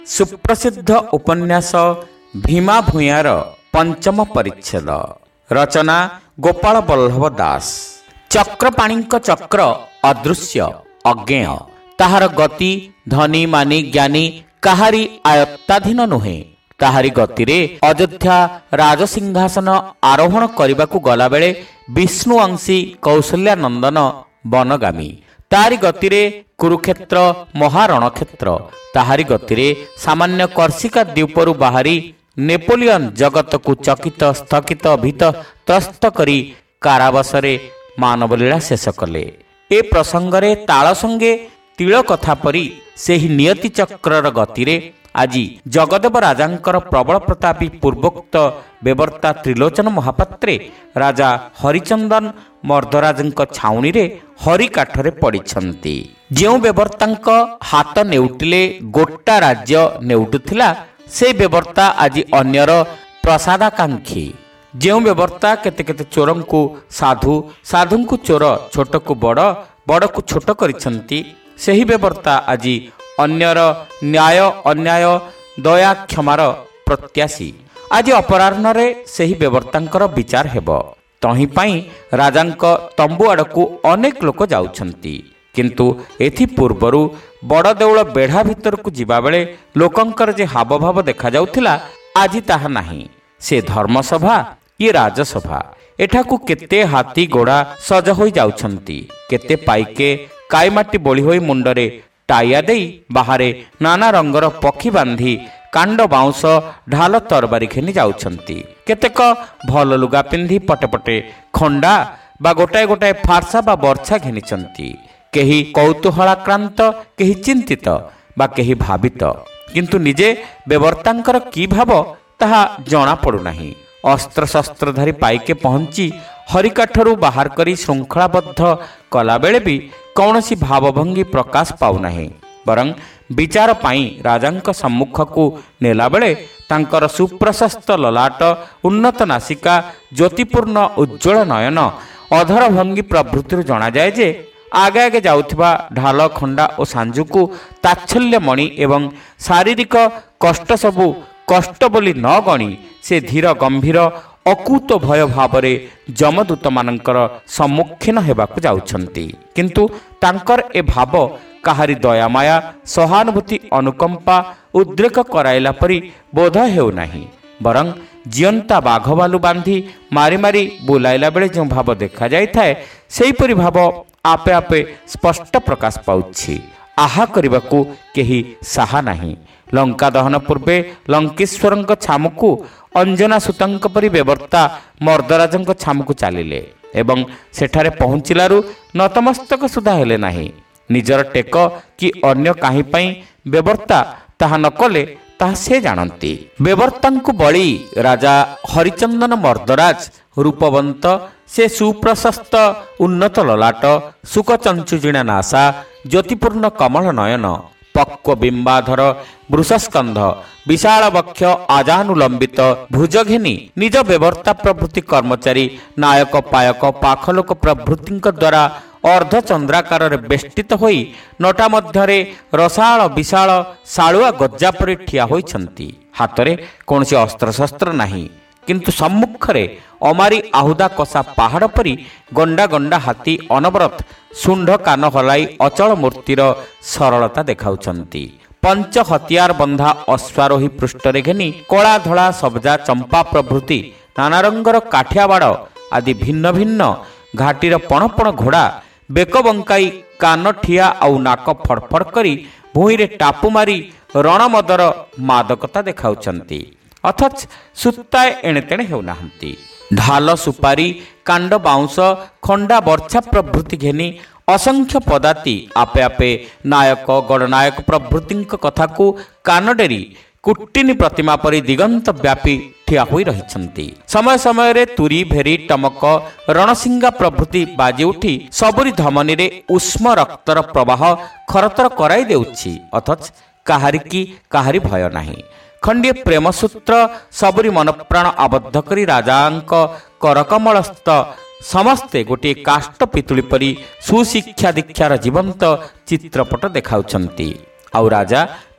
ସୁପ୍ରସିଦ୍ଧ ଉପନ୍ୟାସ ଭୀମା ଭୂୟାଁର ପଞ୍ଚମ ପରିଚ୍ଛେଦ। ରଚନା ଗୋପାଳ ବଲ୍ଲଭ ଦାସ। ଚକ୍ରପାଣିଙ୍କ ଚକ୍ର ଅଦୃଶ୍ୟ ଅଜ୍ଞେୟ। ତାହାର ଗତି ଧନୀ ମାନି ଜ୍ଞାନୀ କାହାରି ଆୟତ୍ତାଧୀନ ନୁହେଁ। ତାହାରି ଗତିରେ ଅଯୋଧ୍ୟା ରାଜସିଂହାସନ ଆରୋହଣ କରିବାକୁ ଗଲାବେଳେ ବିଷ୍ଣୁ ଅଂଶୀ କୌଶଲ୍ୟାନନ୍ଦନ ବନଗାମୀ। ତାହାରି ଗତିରେ କୁରୁକ୍ଷେତ୍ର ମହାରଣକ୍ଷେତ୍ର। ତାହାରି ଗତିରେ ସାମାନ୍ୟ କର୍ଷିକା ଦ୍ୱୀପରୁ ବାହାରି ନେପୋଲିଅନ ଜଗତକୁ ଚକିତ ସ୍ଥକିତ ଭୀତ ତ୍ରସ୍ତ କରି କାରାବାସରେ ମାନବଲୀଳା ଶେଷ କଲେ। ଏ ପ୍ରସଙ୍ଗରେ ତାଳ ସଙ୍ଗେ ତିଳ କଥା ପରି ସେହି ନିୟତି ଚକ୍ରର ଗତିରେ ଆଜି ଜଗଦେବ ରାଜାଙ୍କର ପ୍ରବଳ ପ୍ରତାପୀ ପୂର୍ବୋକ୍ତ ବେବର୍ତ୍ତା ତ୍ରିଲୋଚନ ମହାପାତ୍ରେ ରାଜା ହରିଚନ୍ଦନ ମର୍ଦ୍ଦରାଜଙ୍କ ଛାଉଣୀରେ ହରିକାଠରେ ପଡ଼ିଛନ୍ତି। ଯେଉଁ ବେବର୍ତ୍ତାଙ୍କ ହାତ ନେଉଟିଲେ ଗୋଟା ରାଜ୍ୟ ନେଉଟୁଥିଲା, ସେ ବେବର୍ତ୍ତା ଆଜି ଅନ୍ୟର ପ୍ରସାଦାକାଂକ୍ଷୀ। ଯେଉଁ ବେବର୍ତ୍ତା କେତେ କେତେ ଚୋରଙ୍କୁ ସାଧୁ, ସାଧୁଙ୍କୁ ଚୋର, ଛୋଟକୁ ବଡ଼, ବଡ଼କୁ ଛୋଟ କରିଛନ୍ତି, ସେହି ବେବର୍ତ୍ତା ଆଜି ଅନ୍ୟର ନ୍ୟାୟ ଅନ୍ୟାୟ ଦୟା କ୍ଷମାର ପ୍ରତ୍ୟାଶୀ। ଆଜି ଅପରାହ୍ନରେ ସେହି ବେବର୍ତ୍ତାଙ୍କର ବିଚାର ହେବ। ତହିଁ ପାଇଁ ରାଜାଙ୍କ ତମ୍ବୁ ଆଡ଼କୁ ଅନେକ ଲୋକ ଯାଉଛନ୍ତି। କିନ୍ତୁ ଏଥି ପୂର୍ବରୁ ବଡ଼ ଦେଉଳ ବେଢ଼ା ଭିତରକୁ ଯିବାବେଳେ ଲୋକଙ୍କର ଯେ ହାବଭାବ ଦେଖାଯାଉଥିଲା, ଆଜି ତାହା ନାହିଁ। ସେ ଧର୍ମସଭା, ଇଏ ରାଜସଭା। ଏଠାକୁ କେତେ ହାତୀ ଘୋଡ଼ା ସଜ ହୋଇ ଯାଉଛନ୍ତି, କେତେ ପାଇକେ କାଇମାଟି ବୋଳି ହୋଇ ମୁଣ୍ଡରେ ଟାଇଆ ଦେଇ ବାହାରେ ନାନା ରଙ୍ଗର ପକ୍ଷୀ ବାନ୍ଧି କାଣ୍ଡ ବାଉଁଶ ଢାଲ ତରବାରୀ ଘେନି ଯାଉଛନ୍ତି। କେତେକ ଭଲ ଲୁଗା ପିନ୍ଧି ପଟେ ପଟେ ଖଣ୍ଡା ବା ଗୋଟାଏ ଗୋଟାଏ ଫାର୍ସା ବା ବର୍ଚ୍ଛା ଘେନିଛନ୍ତି। କେହି କୌତୂହଳାକ୍ରାନ୍ତ, କେହି ଚିନ୍ତିତ ବା କେହି ଭାବିତ। କିନ୍ତୁ ନିଜେ ବେବର୍ତ୍ତାଙ୍କର କି ଭାବ ତାହା ଜଣାପଡ଼ୁନାହିଁ। ଅସ୍ତ୍ରଶସ୍ତ୍ର ଧରି ପାଇକେ ପହଞ୍ଚି ହରିକାଠରୁ ବାହାର କରି ଶୃଙ୍ଖଳାବଦ୍ଧ କଲାବେଳେ ବି କୌଣସି ଭାବଭଙ୍ଗୀ ପ୍ରକାଶ ପାଉନାହିଁ। ବରଂ ବିଚାର ପାଇଁ ରାଜାଙ୍କ ସମ୍ମୁଖକୁ ନେଲାବେଳେ ତାଙ୍କର ସୁପ୍ରଶସ୍ତ ଲଲାଟ, ଉନ୍ନତ ନାସିକା, ଜ୍ୟୋତିପୂର୍ଣ୍ଣ ଉଜ୍ଜ୍ୱଳ ନୟନ, ଅଧର ଭଙ୍ଗୀ ପ୍ରଭୃତିରୁ ଜଣାଯାଏ ଯେ ଆଗେ ଆଗେ ଯାଉଥିବା ଢାଲ ଖଣ୍ଡା ଓ ସାଞ୍ଜୁକୁ ତାଚ୍ଛଲ୍ୟମଣି ଏବଂ ଶାରୀରିକ କଷ୍ଟ ସବୁ କଷ୍ଟ ବୋଲି ନ ଗଣି ସେ ଧୀର ଗମ୍ଭୀର ଅକୁତ ଭୟ ଭାବରେ ଯମଦୂତମାନଙ୍କର ସମ୍ମୁଖୀନ ହେବାକୁ ଯାଉଛନ୍ତି। କିନ୍ତୁ ତାଙ୍କର ଏ ଭାବ କାହାରି ଦୟାମାୟା, ସହାନୁଭୂତି, ଅନୁକମ୍ପା, ଉଦ୍ରେକ କରାଇଲା ପରି ବୋଧ ହେଉନାହିଁ। ବରଂ ଜିଅନ୍ତା ବାଘବାଲୁ ବାନ୍ଧି ମାରି ମାରି ବୁଲାଇଲା ବେଳେ ଯେଉଁ ଭାବ ଦେଖାଯାଇଥାଏ, ସେହିପରି ଭାବ ଆପେ ଆପେ ସ୍ପଷ୍ଟ ପ୍ରକାଶ ପାଉଛି। ଆହା କରିବାକୁ କେହି ସାହା ନାହିଁ। ଲଙ୍କା ଦହନ ପୂର୍ବେ ଲଙ୍କେଶ୍ୱରଙ୍କ ଛାମୁକୁ ଅଞ୍ଜନା ସୁତଙ୍କ ପରି ବେବର୍ତ୍ତା ମର୍ଦ୍ଦରାଜଙ୍କ ଛାମୁକୁ ଚାଲିଲେ ଏବଂ ସେଠାରେ ପହଞ୍ଚିଲାରୁ ନତମସ୍ତକ ସୁଦ୍ଧା ହେଲେ ନାହିଁ। ନିଜର ଟେକ କି ଅନ୍ୟ କାହିଁ ପାଇଁ ବେବର୍ତ୍ତା ତାହା ନ କଲେ ତାହା ସେ ଜାଣନ୍ତି। ବେବର୍ତ୍ତାଙ୍କୁ ବଳି ରାଜା ହରିଚନ୍ଦନ ମର୍ଦ୍ଦରାଜ ରୂପବନ୍ତ, ସେ ସୁପ୍ରଶସ୍ତ ଉନ୍ନତ ଲଲାଟ, ସୁକଚଞ୍ଚୁଜିଣା ନାସା, ଜ୍ୟୋତିପୂର୍ଣ୍ଣ କମଳ ନୟନ, ପକ୍ୱ ବିମ୍ବାଧର ବୃଷସ୍କନ୍ଧ, ବିଶାଳ ବକ୍ଷ, ଆଜାନୁଲମ୍ବିତ ଭୁଜ ଘେନି ନିଜ ବେବର୍ତ୍ତା ପ୍ରଭୃତି କର୍ମଚାରୀ, ନାୟକ ପାୟକ, ପାଖଲୋକ ପ୍ରଭୃତିଙ୍କ ଦ୍ୱାରା ଅର୍ଦ୍ଧଚନ୍ଦ୍ରାକାରରେ ବେଷ୍ଟିତ ହୋଇ ନଟା ମଧ୍ୟରେ ରସାଳ ବିଶାଳ ଶାଳୁଆ ଗଜା ପରି ଠିଆ ହୋଇଛନ୍ତି। ହାତରେ କୌଣସି ଅସ୍ତ୍ରଶସ୍ତ୍ର ନାହିଁ, କିନ୍ତୁ ସମ୍ମୁଖରେ ଅମାରି ଆହୁଦା କଷା ପାହାଡ଼ ପରି ଗଣ୍ଡା ଗଣ୍ଡା ହାତୀ ଅନବରତ ଶୁଣ୍ଢ କାନ ହଲାଇ ଅଚଳ ମୂର୍ତ୍ତିର ସରଳତା ଦେଖାଉଛନ୍ତି। ପଞ୍ଚ ହତିଆର ବନ୍ଧା ଅଶ୍ୱାରୋହୀ ପୃଷ୍ଠରେ ଘେନି କଳା ଧଳା ସବଜା ଚମ୍ପା ପ୍ରଭୃତି ନାନା ରଙ୍ଗର କାଠିଆ ବାଡ଼ ଆଦି ଭିନ୍ନ ଭିନ୍ନ ଘାଟିର ପଣପଣ ଘୋଡ଼ା ବେକ ବଙ୍କାଇ କାନ ଠିଆ ଆଉ ନାକ ଫଡ଼ଫଡ଼ କରି ଭୂଇଁରେ ଟାପୁ ମାରି ରଣମଦର ମାଦକତା ଦେଖାଉଛନ୍ତି। ଅଥଚ ସୁତାଏ ଏଣେତେଣେ ହେଉନାହାନ୍ତି। ଢାଲ ସୁପାରି, କାଣ୍ଡ ବାଉଁଶ, ଖଣ୍ଡା ବର୍ଚ୍ଛା ପ୍ରଭୃତି ଘେନି ଅସଂଖ୍ୟ ପଦାତି ଆପେ ଆପେ ନାୟକ ଗଡ଼ନାୟକ ପ୍ରଭୃତିଙ୍କ କଥାକୁ କାନ ଡେରି କୁଟିନୀ ପ୍ରତିମା ପରି ଦିଗନ୍ତ ବ୍ୟାପୀ ଠିଆ ହୋଇ ରହିଛନ୍ତି। ସମୟ ସମୟରେ ତୁରୀ ଭେରି ଟମକ ରଣସିଙ୍ଗା ପ୍ରଭୃତି ବାଜି ଉଠି ସବୁରି ଧମନୀରେ ଉଷ୍ମ ରକ୍ତର ପ୍ରବାହ ଖରତର କରାଇ ଦେଉଛି। ଅଥଚ କାହାରି ଭୟ ନାହିଁ। ଖଣ୍ଡିଏ ପ୍ରେମସୂତ୍ର ସବୁରି ମନପ୍ରାଣ ଆବଦ୍ଧ କରି ରାଜାଙ୍କ କରକମଳସ୍ଥ ସମସ୍ତେ ଗୋଟିଏ କାଷ୍ଟ ପିତୁଳି ପରି ସୁଶିକ୍ଷା ଦୀକ୍ଷାର ଜୀବନ୍ତ ଚିତ୍ରପଟ ଦେଖାଉଛନ୍ତି। ଆଉ ରାଜା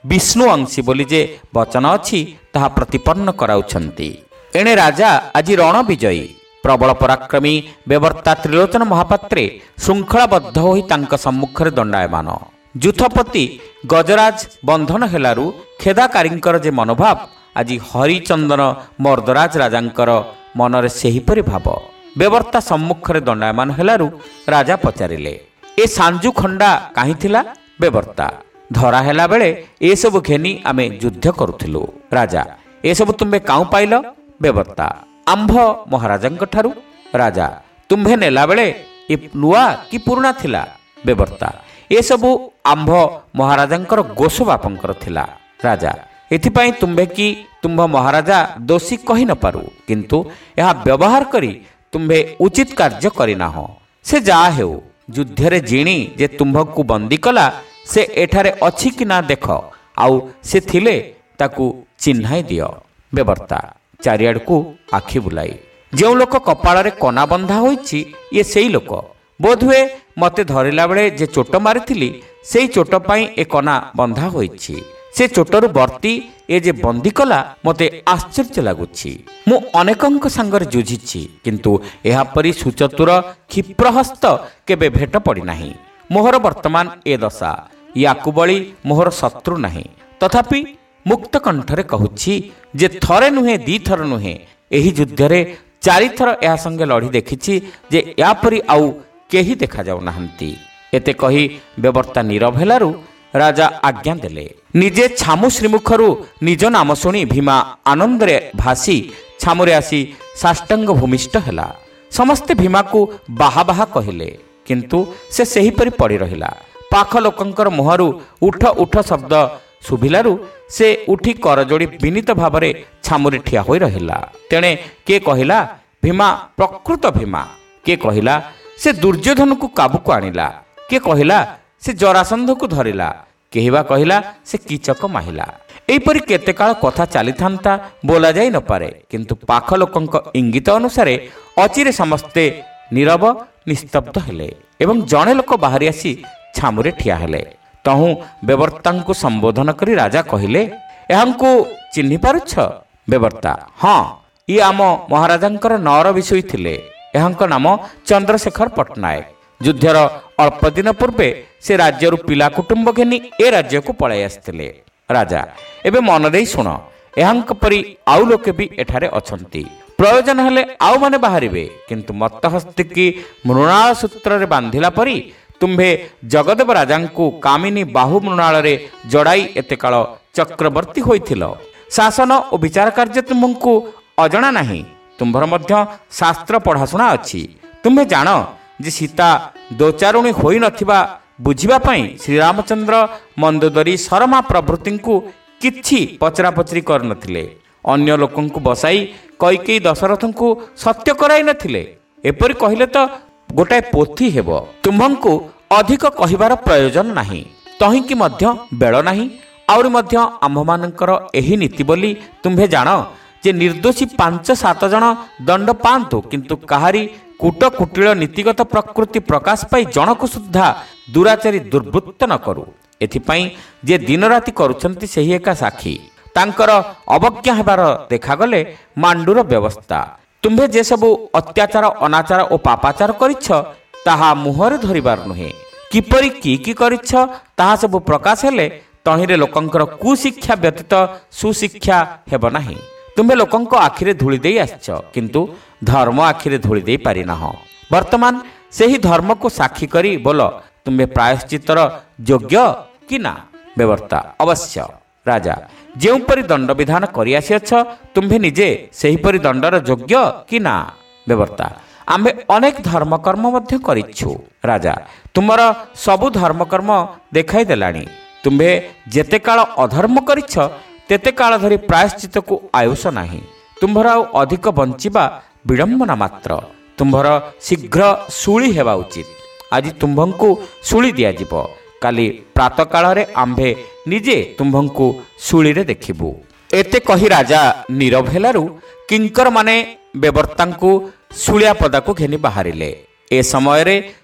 ବିଷ୍ଣୁ ଅଂଶୀ ବୋଲି ଯେ ବଚନ ଅଛି ତାହା ପ୍ରତିପନ୍ନ କରାଉଛନ୍ତି। ଏଣେ ରାଜା ଆଜି ରଣ ବିଜୟୀ ପ୍ରବଳ ପରାକ୍ରମୀ ବେବର୍ତ୍ତା ତ୍ରିଲୋଚନ ମହାପାତ୍ରେ ଶୃଙ୍ଖଳାବଦ୍ଧ ହୋଇ ତାଙ୍କ ସମ୍ମୁଖରେ ଦଣ୍ଡାୟମାନ। ଯୂଥପତି ଗଜରାଜ ବନ୍ଧନ ହେଲାରୁ ଖେଦାକାରୀଙ୍କର ଯେ ମନୋଭାବ, ଆଜି ହରିଚନ୍ଦନ ମର୍ଦ୍ଦରାଜ ରାଜାଙ୍କର ମନରେ ସେହିପରି ଭାବ। ବେବର୍ତ୍ତା ସମ୍ମୁଖରେ ଦଣ୍ଡାୟମାନ ହେଲାରୁ ରାଜା ପଚାରିଲେ, ଏ ସାଞ୍ଜୁ ଖଣ୍ଡା କାହିଁ ଥିଲା? ବେବର୍ତ୍ତା, ଧରା ହେଲା ବେଳେ ଏସବୁ ଘେନି ଆମେ ଯୁଦ୍ଧ କରୁଥିଲୁ। ରାଜା, ଏସବୁ ତୁମ୍ଭେ କାଉଁ ପାଇଲ? ବେବର୍ତ୍ତା, ଆମ୍ଭ ମହାରାଜାଙ୍କ ଠାରୁ। ରାଜା, ତୁମ୍ଭେ ନେଲାବେଳେ ଏ ନୂଆ କି ପୁରୁଣା ଥିଲା? ବେବର୍ତ୍ତା, ଏସବୁ ଆମ୍ଭ ମହାରାଜାଙ୍କର ଗୋଷ ବାପଙ୍କର ଥିଲା। ରାଜା, ଏଥିପାଇଁ ତୁମ୍ଭେ କି ତୁମ୍ଭ ମହାରାଜା ଦୋଷୀ କହି ନପାରୁ, କିନ୍ତୁ ଏହା ବ୍ୟବହାର କରି ତୁମ୍ଭେ ଉଚିତ କାର୍ଯ୍ୟ କରିନାହଁ। ସେ ଯାହା ହେଉ, ଯୁଦ୍ଧରେ ଜିଣି ଯେ ତୁମ୍ଭକୁ ବନ୍ଦୀ କଲା ସେ ଏଠାରେ ଅଛି କି ନା ଦେଖ, ଆଉ ସେ ଥିଲେ ତାକୁ ଚିହ୍ନାଇ ଦିଅ। ବେବର୍ତ୍ତା ଚାରିଆଡ଼କୁ ଆଖି ବୁଲାଇ, ଯେଉଁ ଲୋକ କପାଳରେ କନା ବନ୍ଧା ହୋଇଛି ଇଏ ସେଇ ଲୋକ। ବୋଧହୁଏ ମୋତେ ଧରିଲା ବେଳେ ଯେ ଚୋଟ ମାରିଥିଲି ସେଇ ଚୋଟ ପାଇଁ ଏ କନା ବନ୍ଧା ହୋଇଛି। ସେ ଚୋଟରୁ ବର୍ତ୍ତି ଏ ଯେ ବନ୍ଦୀ କଲା ମୋତେ ଆଶ୍ଚର୍ଯ୍ୟ ଲାଗୁଛି। ମୁଁ ଅନେକଙ୍କ ସାଙ୍ଗରେ ଯୁଝିଛି, କିନ୍ତୁ ଏହାପରି ସୁଚତୁର କ୍ଷିପ୍ରହସ୍ତ କେବେ ଭେଟ ପଡ଼ିନାହିଁ। ମୋହର ବର୍ତ୍ତମାନ ଏ ଦଶା, ୟାକୁ ବଳି ମୋହର ଶତ୍ରୁ ନାହିଁ। ତଥାପି ମୁକ୍ତ କଣ୍ଠରେ କହୁଛି ଯେ ଥରେ ନୁହେଁ ଦିଥର ନୁହେଁ, ଏହି ଯୁଦ୍ଧରେ 4 ଥର ଏହା ସଙ୍ଗେ ଲଢ଼ି ଦେଖିଛି ଯେ ଏହାପରି ଆଉ କେହି ଦେଖାଯାଉନାହାନ୍ତି। ଏତେ କହି ବେବର୍ତ୍ତା ନୀରବ ହେଲାରୁ ରାଜା ଆଜ୍ଞା ଦେଲେ। ନିଜେ ଛାମୁ ଶ୍ରୀମୁଖରୁ ନିଜ ନାମ ଶୁଣି ଭୀମା ଆନନ୍ଦରେ ଭାସି ଛାମୁରେ ଆସି ସାଷ୍ଟାଙ୍ଗ ଭୂମିଷ୍ଠ ହେଲା। ସମସ୍ତେ ଭୀମାକୁ ବାହା ବାହା କହିଲେ, କିନ୍ତୁ ସେ ସେହିପରି ପଡ଼ି ରହିଲା। ପାଖ ଲୋକଙ୍କର ମୁହଁରୁ ଉଠ ଉଠ ଶବ୍ଦ ଶୁଭିଲାରୁ ସେ ଉଠି କରଯୋଡ଼ି ବିନୀତ ଭାବରେ ଛାମୁରେ ଠିଆ ହୋଇ ରହିଲା। ତେଣେ କିଏ କହିଲା ଭୀମା ପ୍ରକୃତ ଭୀମା, କିଏ କହିଲା ସେ ଦୁର୍ଯ୍ୟୋଧନକୁ କାବୁକୁ ଆଣିଲା, କିଏ କହିଲା ସେ ଜରାସନ୍ଧକୁ ଧରିଲା, କେହି ବା କହିଲା ସେ କୀଚକ ମାହିଲା। ଏହିପରି କେତେ କାଳ କଥା ଚାଲିଥାନ୍ତା ବୋଲା ଯାଇ ନପାରେ, କିନ୍ତୁ ପାଖ ଲୋକଙ୍କ ଇଙ୍ଗିତ ଅନୁସାରେ ଅଚିରେ ସମସ୍ତେ ନୀରବ ନିସ୍ତବ୍ଧ ହେଲେ ଏବଂ ଜଣେ ଲୋକ ବାହାରି ଆସି ଛାମୁରେ ଠିଆ ହେଲେ। ତହୁଁ ବେବର୍ତ୍ତାଙ୍କୁ ସମ୍ବୋଧନ କରି ରାଜା କହିଲେ, ଏହାଙ୍କୁ ଚିହ୍ନି ପାରୁଛ? ବେବର୍ତ୍ତା, ହଁ, ଇଏ ଆମ ମହାରାଜାଙ୍କର ନଅର ବିଷୟୀ ଥିଲେ। ଏହାଙ୍କ ନାମ ଚନ୍ଦ୍ରଶେଖର ପଟ୍ଟନାୟକ। ଯୁଦ୍ଧର ଅଳ୍ପ ଦିନ ପୂର୍ବେ ସେ ରାଜ୍ୟରୁ ପିଲା କୁଟୁମ୍ବ ଘେନି ଏ ରାଜ୍ୟକୁ ପଳାଇ ଆସିଥିଲେ। ରାଜା, ଏବେ ମନ ଦେଇ ଶୁଣ, ଏହାଙ୍କ ପରି ଆଉ ଲୋକେ ବି ଏଠାରେ ଅଛନ୍ତି। ପ୍ରୟୋଜନ ହେଲେ ଆଉ ମାନେ ବାହାରିବେ, କିନ୍ତୁ ମତ୍ତହସ୍ତିକି ମୃଣାଳ ସୂତ୍ରରେ ବାନ୍ଧିଲା ପରି ତୁମ୍ଭେ ଜଗଦେବ ରାଜାଙ୍କୁ କାମିନୀ ବାହୁ ମୃଣାଳରେ ଜଡ଼ାଇ ଏତେ କାଳ ଚକ୍ରବର୍ତ୍ତୀ ହୋଇଥିଲ। ଶାସନ ଓ ବିଚାର କାର୍ଯ୍ୟ ତୁମ୍ଭଙ୍କୁ ଅଜଣା ନାହିଁ। ତୁମ୍ଭର ମଧ୍ୟ ଶାସ୍ତ୍ର ପଢ଼ାଶୁଣା ଅଛି। ତୁମ୍ଭେ ଜାଣ ଯେ ସୀତା ଦୋଚାରୁଣୀ ହୋଇନଥିବା ବୁଝିବା ପାଇଁ ଶ୍ରୀରାମଚନ୍ଦ୍ର ମନ୍ଦୋଦରୀ ଶରମା ପ୍ରଭୃତିଙ୍କୁ କିଛି ପଚରାପଚରି କରିନଥିଲେ। ଅନ୍ୟ ଲୋକଙ୍କୁ ବସାଇ କୈକେୟୀ ଦଶରଥଙ୍କୁ ସତ୍ୟ କରାଇ ନଥିଲେ। ଏପରି କହିଲେ ତ ଗୋଟାଏ ପୋଥି ହେବ। ତୁମ୍ଭଙ୍କୁ ଅଧିକ କହିବାର ପ୍ରୟୋଜନ ନାହିଁ, ତହିଁକି ମଧ୍ୟ ବେଳ ନାହିଁ। ଆହୁରି ମଧ୍ୟ ଆମ୍ଭମାନଙ୍କର ଏହି ନୀତି ବୋଲି ତୁମ୍ଭେ ଜାଣ ଯେ ନିର୍ଦ୍ଦୋଷୀ 5-7 ଜଣ ଦଣ୍ଡ ପାଆନ୍ତୁ, କିନ୍ତୁ କାହାରି କୂଟ କୁଟିଳ ନୀତିଗତ ପ୍ରକୃତି ପ୍ରକାଶ ପାଇ ଜଣକୁ ସୁଦ୍ଧା ଦୁରାଚାରୀ ଦୁର୍ବୃତ୍ତ ନ କରୁ। ଏଥିପାଇଁ ଯେ ଦିନରାତି କରୁଛନ୍ତି ସେହି ଏକା ସାକ୍ଷୀ। ତାଙ୍କର ଅବଜ୍ଞା ହେବାର ଦେଖାଗଲେ ମାଣ୍ଡୁର ବ୍ୟବସ୍ଥା। ତୁମ୍ଭେ ଯେ ସବୁ ଅତ୍ୟାଚାର ଅନାଚାର ଓ ପାପାଚାର କରିଛ ତାହା ମୁହଁରେ ଧରିବାର ନୁହେଁ। କିପରି କି କରିଛ ତାହା ସବୁ ପ୍ରକାଶ ହେଲେ ତହିଁରେ ଲୋକଙ୍କର କୁଶିକ୍ଷା ବ୍ୟତୀତ ସୁଶିକ୍ଷା ହେବ ନାହିଁ। ତୁମ୍ଭେ ଲୋକଙ୍କ ଆଖିରେ ଧୂଳି ଦେଇ ଆସିଛ, କିନ୍ତୁ ଧର୍ମ ଆଖିରେ ଧୂଳି ଦେଇ ପାରିନାହଁ। ବର୍ତ୍ତମାନ ସେହି ଧର୍ମକୁ ସାକ୍ଷୀ କରି ବୋଲ, ତୁମ୍ଭେ ପ୍ରାୟଶ୍ଚିତ୍ତର ଯୋଗ୍ୟ କି ନା? ବେବର୍ତ୍ତା, ଅବଶ୍ୟ। ରାଜା, ଯେଉଁପରି ଦଣ୍ଡବିଧାନ କରିଆସିଅଛ ତୁମ୍ଭେ ନିଜେ ସେହିପରି ଦଣ୍ଡର ଯୋଗ୍ୟ କି ନା? ବେବର୍ତ୍ତା, ଆମ୍ଭେ ଅନେକ ଧର୍ମକର୍ମ ମଧ୍ୟ କରିଛୁ। ରାଜା, ତୁମର ସବୁ ଧର୍ମକର୍ମ ଦେଖାଇ ଦେଲାଣି। ତୁମ୍ଭେ ଯେତେ କାଳ ଅଧର୍ମ କରିଛ ତେତେ କାଳ ଧରି ପ୍ରାୟଶ୍ଚିତ୍ତକୁ ଆୟୁଷ ନାହିଁ। ତୁମ୍ଭର ଆଉ ଅଧିକ ବଞ୍ଚିବା ବିଡ଼ମ୍ବନା ମାତ୍ର। ତୁମ୍ଭର ଶୀଘ୍ର ଶୂଳି ହେବା ଉଚିତ। ଆଜି ତୁମ୍ଭଙ୍କୁ ଶୂଳି ଦିଆଯିବ। କାଲି ପ୍ରାତଃକାଳରେ ଆମ୍ଭେ ନିଜେ ତୁମ୍ଭଙ୍କୁ ଶୂଳିରେ ଦେଖିବୁ। ଏତେ କହି ରାଜା ନୀରବ ହେଲାରୁ କିଙ୍କରମାନେ ବେବର୍ତ୍ତାଙ୍କୁ ଶୂଳିଆ ପଦାକୁ ଘେନି ବାହାରିଲେ। ଏ ସମୟରେ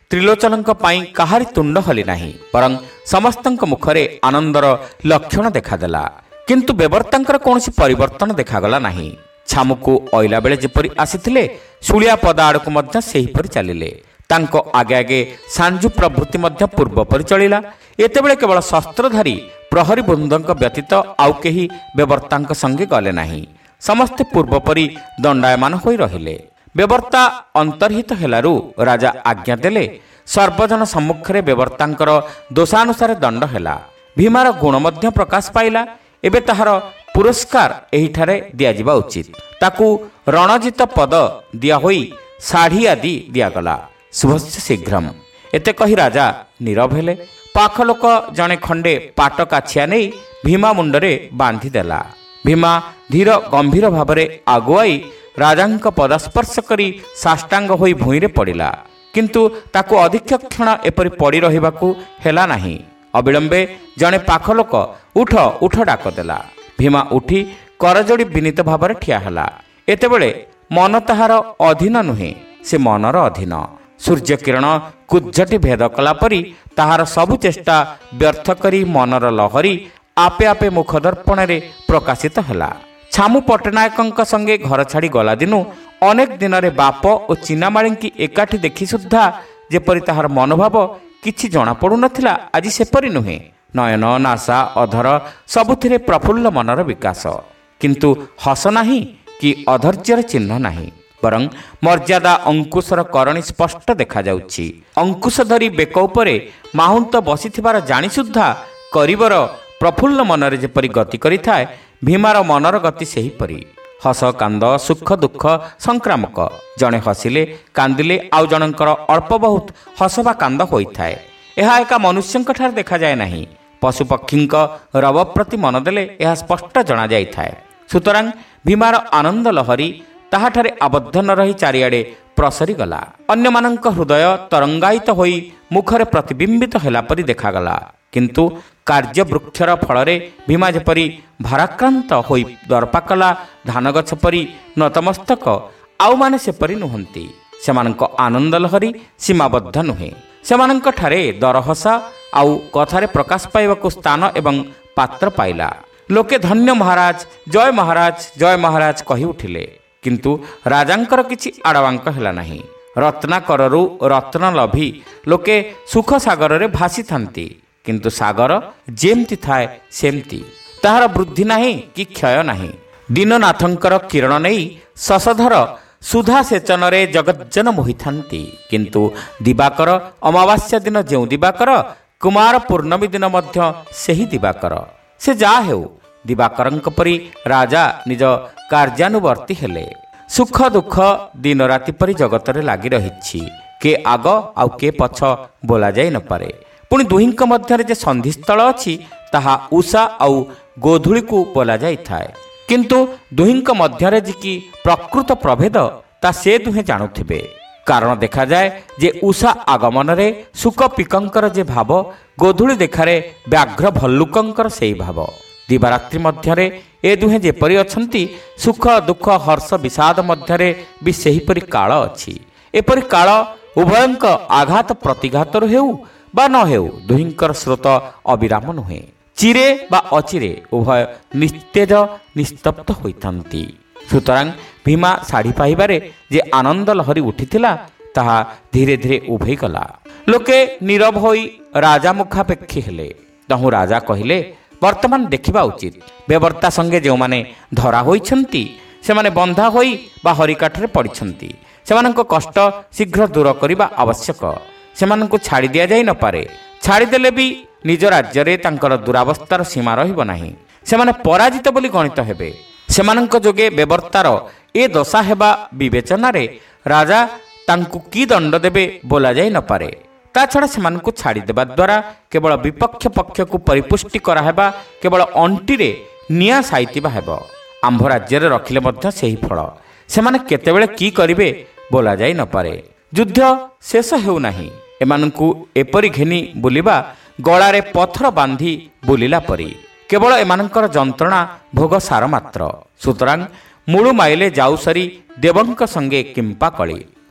ତ୍ରିଲୋଚନଙ୍କ ପାଇଁ କାହାରି ତୁଣ୍ଡ ହଲି ନାହିଁ, ବରଂ ସମସ୍ତଙ୍କ ମୁଖରେ ଆନନ୍ଦର ଲକ୍ଷଣ ଦେଖାଦେଲା। କିନ୍ତୁ ବେବର୍ତ୍ତାଙ୍କର କୌଣସି ପରିବର୍ତ୍ତନ ଦେଖାଗଲା ନାହିଁ। ଛାମୁକୁ ଅଇଲା ବେଳେ ଯେପରି ଆସିଥିଲେ, ଶୁଳିଆ ପଦା ଆଡ଼କୁ ମଧ୍ୟ ସେହିପରି ଚାଲିଲେ। ତାଙ୍କ ଆଗେ ଆଗେ ସାଞ୍ଜୁ ପ୍ରଭୃତି ମଧ୍ୟ ପୂର୍ବପରି ଚଳିଲା। ଏତେବେଳେ କେବଳ ଶସ୍ତ୍ରଧାରୀ ପ୍ରହରୀ ବୃନ୍ଦଙ୍କ ବ୍ୟତୀତ ଆଉ କେହି ବେବର୍ତ୍ତାଙ୍କ ସଙ୍ଗେ ଗଲେ ନାହିଁ। ସମସ୍ତେ ପୂର୍ବପରି ଦଣ୍ଡାୟମାନ ହୋଇ ରହିଲେ। ବେବର୍ତ୍ତା ଅନ୍ତର୍ହିତ ହେଲାରୁ ରାଜା ଆଜ୍ଞା ଦେଲେ, ସର୍ବଜନ ସମ୍ମୁଖରେ ବେବର୍ତ୍ତାଙ୍କର ଦୋଷାନୁସାରେ ଦଣ୍ଡ ହେଲା। ଭୀମାର ଗୁଣ ମଧ୍ୟ ପ୍ରକାଶ ପାଇଲା। ଏବେ ତାହାର ପୁରସ୍କାର ଏହିଠାରେ ଦିଆଯିବା ଉଚିତ। ତାକୁ ରଣଜିତ ପଦ ଦିଆହୋଇ ଶାଢ଼ୀ ଆଦି ଦିଆଗଲା। ଶୁଭସ୍ୟ ଶୀଘ୍ରମ୍। ଏତେ କହି ରାଜା ନୀରବ ହେଲେ। ପାଖ ଲୋକ ଜଣେ ଖଣ୍ଡେ ପାଟ କାଛିଆ ନେଇ ଭୀମା ମୁଣ୍ଡରେ ବାନ୍ଧିଦେଲା। ଭୀମା ଧୀର ଗମ୍ଭୀର ଭାବରେ ଆଗୁଆଇ ରାଜାଙ୍କ ପଦସ୍ପର୍ଶ କରି ସାଷ୍ଟାଙ୍ଗ ହୋଇ ଭୂଇଁରେ ପଡ଼ିଲା। କିନ୍ତୁ ତାକୁ ଅଧିକ କ୍ଷଣ ଏପରି ପଡ଼ି ରହିବାକୁ ହେଲା ନାହିଁ। ଅବିଳମ୍ବେ ଜଣେ ପାଖ ଲୋକ ଉଠ ଉଠ ଡାକ ଦେଲା। ଭୀମା ଉଠି କରଯୋଡ଼ି ବିନୀତ ଭାବରେ ଠିଆ ହେଲା। ଏତେବେଳେ ମନ ତାହାର ଅଧୀନ ନୁହେଁ, ସେ ମନର ଅଧୀନ। ସୂର୍ଯ୍ୟକିରଣ କୁଜ୍ଜଟି ଭେଦ କଲା ପରି ତାହାର ସବୁ ଚେଷ୍ଟା ବ୍ୟର୍ଥ କରି ମନର ଲହରୀ ଆପେ ଆପେ ମୁଖ ଦର୍ପଣରେ ପ୍ରକାଶିତ ହେଲା। ଛାମୁ ପଟ୍ଟନାୟକଙ୍କ ସଙ୍ଗେ ଘର ଛାଡ଼ି ଗଲା ଦିନୁ ଅନେକ ଦିନରେ ବାପ ଓ ଚିନାମାଳିଙ୍କି ଏକାଠି ଦେଖି ସୁଦ୍ଧା ଯେପରି ତାହାର ମନୋଭାବ କିଛି ଜଣାପଡ଼ୁନଥିଲା, ଆଜି ସେପରି ନୁହେଁ। ନୟନ, ନାସା, ଅଧର ସବୁଥିରେ ପ୍ରଫୁଲ୍ଲ ମନର ବିକାଶ। କିନ୍ତୁ ହସ ନାହିଁ କି ଅଧୈର୍ଯ୍ୟର ଚିହ୍ନ ନାହିଁ, ବରଂ ମର୍ଯ୍ୟାଦା ଅଙ୍କୁଶର କରଣୀ ସ୍ପଷ୍ଟ ଦେଖାଯାଉଛି। ଅଙ୍କୁଶ ଧରି ବେକ ଉପରେ ମାହୁନ୍ତ ବସିଥିବାର ଜାଣି ସୁଦ୍ଧା କରିବର ପ୍ରଫୁଲ୍ଲ ମନରେ ଯେପରି ଗତି କରିଥାଏ, ଭୀମାର ମନର ଗତି ସେହିପରି। ହସ କାନ୍ଦ, ସୁଖ ଦୁଃଖ ସଂକ୍ରାମକ। ଜଣେ ହସିଲେ କାନ୍ଦିଲେ ଆଉ ଜଣଙ୍କର ଅଳ୍ପ ବହୁତ ହସ ବା କାନ୍ଦ ହୋଇଥାଏ। ଏହା ଏକା ମନୁଷ୍ୟଙ୍କଠାରେ ଦେଖାଯାଏ ନାହିଁ। ପଶୁପକ୍ଷୀଙ୍କ ରବ ପ୍ରତି ମନ ଦେଲେ ଏହା ସ୍ପଷ୍ଟ ଜଣାଯାଇଥାଏ। ସୁତରାଂ ଭୀମାର ଆନନ୍ଦ ଲହରୀ ତାହାଠାରେ ଆବଦ୍ଧ ନ ରହି ଚାରିଆଡ଼େ ପ୍ରସରି ଗଲା। ଅନ୍ୟମାନଙ୍କ ହୃଦୟ ତରଙ୍ଗାୟିତ ହୋଇ ମୁଖରେ ପ୍ରତିବିମ୍ବିତ ହେଲା ପରି ଦେଖାଗଲା। କିନ୍ତୁ କାର୍ଯ୍ୟବୃକ୍ଷର ଫଳରେ ଭୀମା ଯେପରି ଭାରାକ୍ରାନ୍ତ ହୋଇ ଦର୍ପା କଲା ଧାନଗଛ ପରି ନତମସ୍ତକ, ଆଉମାନେ ସେପରି ନୁହନ୍ତି। ସେମାନଙ୍କ ଆନନ୍ଦ ଲହରୀ ସୀମାବଦ୍ଧ ନୁହେଁ। ସେମାନଙ୍କଠାରେ ଦରହସା ଆଉ କଥାରେ ପ୍ରକାଶ ପାଇବାକୁ ସ୍ଥାନ ଏବଂ ପାତ୍ର ପାଇଲା। ଲୋକେ ଧନ୍ୟ ମହାରାଜ, ଜୟ ମହାରାଜ, ଜୟ ମହାରାଜ କହି ଉଠିଲେ। କିନ୍ତୁ ରାଜାଙ୍କର କିଛି ଆଡ଼ବାଙ୍କ ହେଲା ନାହିଁ। ରତ୍ନାକରରୁ ରତ୍ନ ଲଭି ଲୋକେ ସୁଖ ସାଗରରେ ଭାସିଥାନ୍ତି, କିନ୍ତୁ ସାଗର ଯେମିତି ଥାଏ ସେମିତି, ତାହାର ବୃଦ୍ଧି ନାହିଁ କି କ୍ଷୟ ନାହିଁ। ଦୀନନାଥଙ୍କର କିରଣ ନେଇ ଶଶଧର ସୁଧା ସେଚନରେ ଜଗଜ୍ଜନ ମୋହିଥାନ୍ତି, କିନ୍ତୁ ଦିବାକର ଅମାବାସ୍ୟା ଦିନ ଯେଉଁ ଦିବାକର, କୁମାର ପୂର୍ଣ୍ଣମୀ ଦିନ ମଧ୍ୟ ସେହି ଦିବାକର। ସେ ଯାହା ହେଉ, ଦିବାକରଙ୍କ ପରି ରାଜା ନିଜ କାର୍ଯ୍ୟାନୁବର୍ତ୍ତୀ ହେଲେ। ସୁଖ ଦୁଃଖ ଦିନ ରାତି ପରି ଜଗତରେ ଲାଗି ରହିଛି। କେ ଆଗ ଆଉ କେ ପଛ ବୋଲାଯାଇ ନପାରେ। ପୁଣି ଦୁହିଁଙ୍କ ମଧ୍ୟରେ ଯେ ସନ୍ଧିସ୍ଥଳ ଅଛି, ତାହା ଉଷା ଆଉ ଗୋଧୂଳିକୁ ବୋଲାଯାଇଥାଏ। କିନ୍ତୁ ଦୁହିଁଙ୍କ ମଧ୍ୟରେ ଯେ କି ପ୍ରକୃତ ପ୍ରଭେଦ, ତା ସେ ଦୁହେଁ ଜାଣୁଥିବେ। କାରଣ ଦେଖାଯାଏ ଯେ ଉଷା ଆଗମନରେ ଶୁକ ପିକଙ୍କର ଯେ ଭାବ, ଗୋଧୂଳି ଦେଖାରେ ବ୍ୟାଘ୍ର ଭଲ୍ଲୁକଙ୍କର ସେହି ଭାବ। ଦିବାରାତ୍ରି ମଧ୍ୟରେ ଏ ଦୁହେଁ ଯେପରି ଅଛନ୍ତି, ସୁଖ ଦୁଃଖ ହର୍ଷ ବିଷାଦ ମଧ୍ୟରେ ବି ସେହିପରି କାଳ ଅଛି। ଏପରି କାଳ ଉଭୟଙ୍କ ଆଘାତ ପ୍ରତିଘାତରୁ ହେଉ ବା ନ ହେଉ, ଦୁହିଁଙ୍କର ସ୍ରୋତ ଅବିରାମ ନୁହେଁ। ଚିରେ ବା ଅଚିରେ ଉଭୟ ନିସ୍ତେଜ ନିସ୍ତବ୍ଧ ହୋଇଥାନ୍ତି। ସୁତରାଂ ଭୀମା ଶାଢ଼ୀ ପାଇବାରେ ଯେ ଆନନ୍ଦ ଲହରୀ ଉଠିଥିଲା, ତାହା ଧୀରେ ଧୀରେ ଉଭେଇଗଲା। ଲୋକେ ନୀରବ ହୋଇ ରାଜା ମୁଖାପେକ୍ଷୀ ହେଲେ। ତହୁଁ ରାଜା କହିଲେ, ବର୍ତ୍ତମାନ ଦେଖିବା ଉଚିତ। ବେବର୍ତ୍ତା ସଙ୍ଗେ ଯେଉଁମାନେ ଧରା ହୋଇଛନ୍ତି, ସେମାନେ ବନ୍ଧା ହୋଇ ବା ହରିକାଠରେ ପଡ଼ିଛନ୍ତି। ସେମାନଙ୍କ କଷ୍ଟ ଶୀଘ୍ର ଦୂର କରିବା ଆବଶ୍ୟକ। ସେମାନଙ୍କୁ ଛାଡ଼ି ଦିଆଯାଇ ନପାରେ। ଛାଡ଼ିଦେଲେ ବି ନିଜ ରାଜ୍ୟରେ ତାଙ୍କର ଦୁରାବସ୍ଥାର ସୀମା ରହିବ ନାହିଁ। ସେମାନେ ପରାଜିତ ବୋଲି ଗଣିତ ହେବେ। ସେମାନଙ୍କ ଯୋଗେ ବେବର୍ତ୍ତାର ଏ ଦଶା ହେବା ବିବେଚନାରେ ରାଜା ତାଙ୍କୁ କି ଦଣ୍ଡ ଦେବେ ବୋଲାଯାଇ ନପାରେ। ତା ଛଡ଼ା ସେମାନଙ୍କୁ ଛାଡ଼ିଦେବା ଦ୍ୱାରା କେବଳ ବିପକ୍ଷ ପକ୍ଷକୁ ପରିପୁଷ୍ଟି କରାହେବା, କେବଳ ଅଣ୍ଟିରେ ନିଆଁ ସାଇତିବା ହେବ। ଆମ୍ଭ ରାଜ୍ୟରେ ରଖିଲେ ମଧ୍ୟ ସେହି ଫଳ। ସେମାନେ କେତେବେଳେ କି କରିବେ ବୋଲାଯାଇ ନପାରେ। ଯୁଦ୍ଧ ଶେଷ ହେଉନାହିଁ। ଏମାନଙ୍କୁ ଏପରି ଘେନି ବୁଲିବା ଗଳାରେ ପଥର ବାନ୍ଧି ବୁଲିଲା ପରି। କେବଳ ଏମାନଙ୍କର ଯନ୍ତ୍ରଣା ଭୋଗ ସାର ମାତ୍ର। ସୁତରାଂ ମୂଳୁ ମାଇଲେ ଯାଉ ସରି ଦେବଙ୍କ ସଙ୍ଗେ କିମ୍ପା କଳି।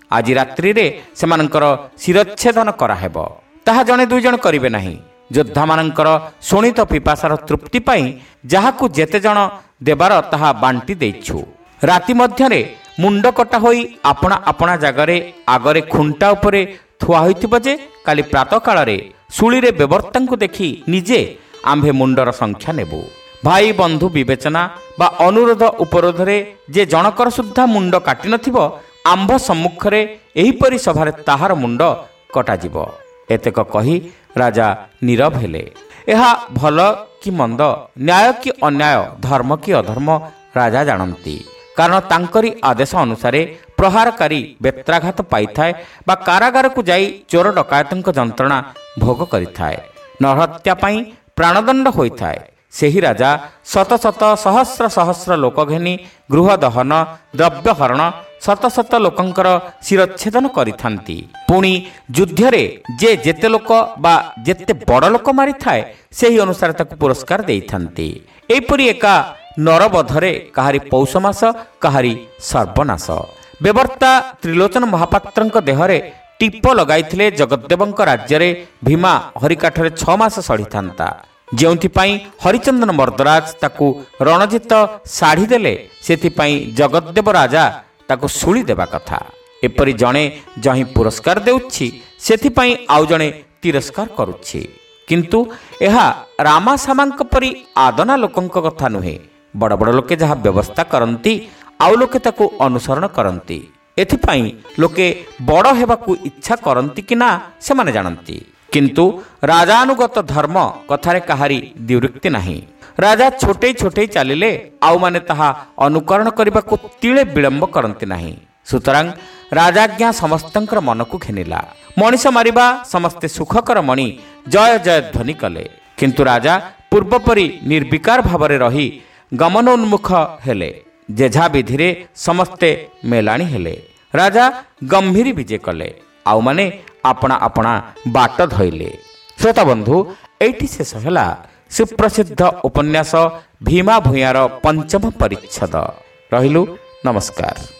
ଆଜି ରାତ୍ରିରେ ସେମାନଙ୍କର ଶିରଚ୍ଛେଦନ କରାହେବ। ତାହା ଜଣେ ଦୁଇ ଜଣ କରିବେ ନାହିଁ। ଯୋଦ୍ଧାମାନଙ୍କର ଶୋଣିତ ପିପାସାର ତୃପ୍ତି ପାଇଁ ଯାହାକୁ ଯେତେ ଜଣ ଦେବାର ତାହା ବାଣ୍ଟି ଦେଇଛୁ। ରାତି ମଧ୍ୟରେ ମୁଣ୍ଡ କଟା ହୋଇ ଆପଣା ଆପଣା ଜାଗାରେ ଆଗରେ ଖୁଣ୍ଟା ଉପରେ ଥୁଆ ହୋଇଥିବ ଯେ କାଲି ପ୍ରାତଃ କାଳରେ ଶୂଳୀରେ ବେବର୍ତ୍ତାଙ୍କୁ ଦେଖି ନିଜେ ଆମ୍ଭେ ମୁଣ୍ଡର ସଂଖ୍ୟା ନେବୁ। ଭାଇ ବନ୍ଧୁ ବିବେଚନା ବା ଅନୁରୋଧ ଉପରୋଧରେ ଯେ ଜଣକର ସୁଦ୍ଧା ମୁଣ୍ଡ କାଟିନଥିବ, ଆମ୍ଭ ସମ୍ମୁଖରେ ଏହିପରି ସଭାରେ ତାହାର ମୁଣ୍ଡ କଟାଯିବ। ଏତକ କହି ରାଜା ନୀରବ ହେଲେ। ଏହା ଭଲ କି ମନ୍ଦ, ନ୍ୟାୟ କି ଅନ୍ୟାୟ, ଧର୍ମ କି ଅଧର୍ମ ରାଜା ଜାଣନ୍ତି। କାରଣ ତାଙ୍କରି ଆଦେଶ ଅନୁସାରେ ପ୍ରହାରକାରୀ ବେତ୍ରାଘାତ ପାଇଥାଏ ବା କାରାଗାରକୁ ଯାଇ ଚୋର ଡକାୟତଙ୍କ ଯନ୍ତ୍ରଣା ଭୋଗ କରିଥାଏ। ନରହତ୍ୟା ପାଇଁ ପ୍ରାଣଦଣ୍ଡ ହୋଇଥାଏ। ସେହି ରାଜା ଶତ ଶତ ସହସ୍ର ସହସ୍ର ଲୋକ ଘେନି ଗୃହ ଦହନ, ଦ୍ରବ୍ୟ ହରଣ, ଶତ ଶତ ଲୋକଙ୍କର ଶିରଚ୍ଛେଦନ କରିଥାନ୍ତି। ପୁଣି ଯୁଦ୍ଧରେ ଯେ ଯେତେ ଲୋକ ବା ଯେତେ ବଡ଼ ଲୋକ ମାରିଥାଏ ସେହି ଅନୁସାରେ ତାକୁ ପୁରସ୍କାର ଦେଇଥାନ୍ତି। ଏହିପରି ଏକା ନରବଧରେ କାହାରି ପୌଷ ମାସ, କାହାରି ସର୍ବନାଶ। ବେବର୍ତ୍ତା ତ୍ରିଲୋଚନ ମହାପାତ୍ରଙ୍କ ଦେହରେ ଟିପ ଲଗାଇଥିଲେ ଜଗତଦେବଙ୍କ ରାଜ୍ୟରେ ଭୀମା ହରିକାଠରେ 6 ମାସ ସଢ଼ିଥାନ୍ତା। ଯେଉଁଥିପାଇଁ ହରିଚନ୍ଦନ ମର୍ଦ୍ଦରାଜ ତାକୁ ରଣଜିତ ଶାଢ଼ୀ ଦେଲେ, ସେଥିପାଇଁ ଜଗତଦେବ ରାଜା ତାକୁ ଶୂଳି ଦେବା କଥା। ଏପରି ଜଣେ ଯହିଁ ପୁରସ୍କାର ଦେଉଛି, ସେଥିପାଇଁ ଆଉ ଜଣେ ତିରସ୍କାର କରୁଛି। କିନ୍ତୁ ଏହା ରାମାଶାମାଙ୍କ ପରି ଆଦନା ଲୋକଙ୍କ କଥା ନୁହେଁ। ବଡ଼ ବଡ଼ ଲୋକେ ଯାହା ବ୍ୟବସ୍ଥା କରନ୍ତି, ଆଉ ଲୋକେ ତାକୁ ଅନୁସରଣ କରନ୍ତି। ଏଥିପାଇଁ ଲୋକେ ବଡ଼ ହେବାକୁ ଇଚ୍ଛା କରନ୍ତି କି ନା ସେମାନେ ଜାଣନ୍ତି। କିନ୍ତୁ ରାଜାନୁଗତ ଧର୍ମ କଥାରେ କାହାରି ଦ୍ୱିରୁକ୍ତି ନାହିଁ। ରାଜା ଛୋଟେଇ ଛୋଟେଇ ଚାଲିଲେ ଆଉମାନେ ତାହା ଅନୁକରଣ କରିବାକୁ ତିଳେ ବିଳମ୍ବ କରନ୍ତି ନାହିଁ। ସୁତରାଂ ରାଜାଜ୍ଞା ସମସ୍ତଙ୍କର ମନକୁ ଘେନିଲା। ମଣିଷ ମାରିବା ସମସ୍ତେ ସୁଖକର ମଣି ଜୟ ଜୟ ଧ୍ୱନି କଲେ। କିନ୍ତୁ ରାଜା ପୂର୍ବପରି ନିର୍ବିକାର ଭାବରେ ରହି ଗମନୋନ୍ମୁଖ ହେଲେ। ଯେଝା ବିଧିରେ ସମସ୍ତେ ମେଲାଣି ହେଲେ। ରାଜା ଗମ୍ଭୀର ବିଜେ କଲେ। ଆଉମାନେ ଆପଣା ଆପଣା ବାଟ ଧଇଲେ। ଶ୍ରୋତାବନ୍ଧୁ, ଏଇଠି ଶେଷ ହେଲା ସୁପ୍ରସିଦ୍ଧ ଉପନ୍ୟାସ ଭୀମା ଭୂୟାଁର 5ମ ପରିଚ୍ଛେଦ। ରହିଲୁ, ନମସ୍କାର।